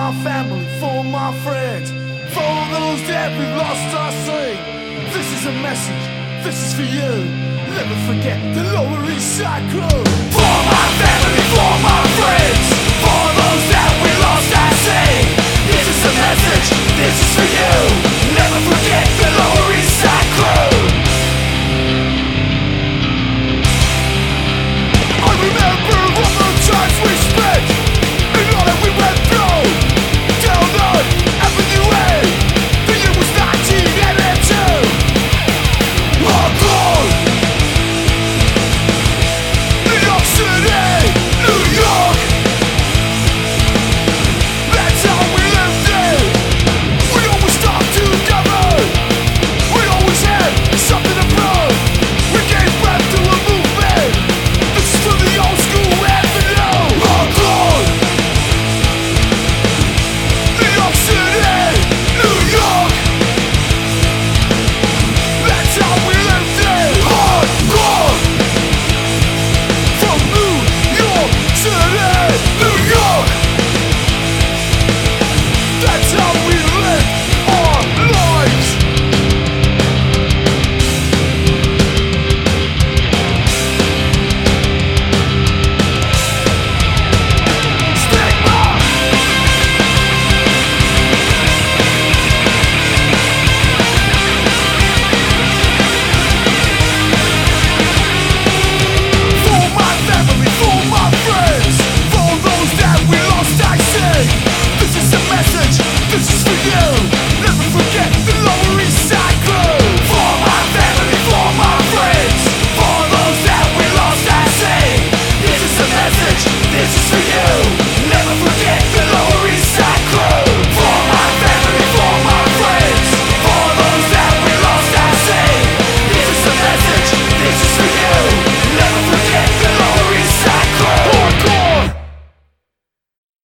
my family, for my friends, for all those that we've lost our sleep. This is a message, this is for you. Never forget the Lower East Side crew. For my family, for my friends, for those that we lost at sea. This is a message, this is for you.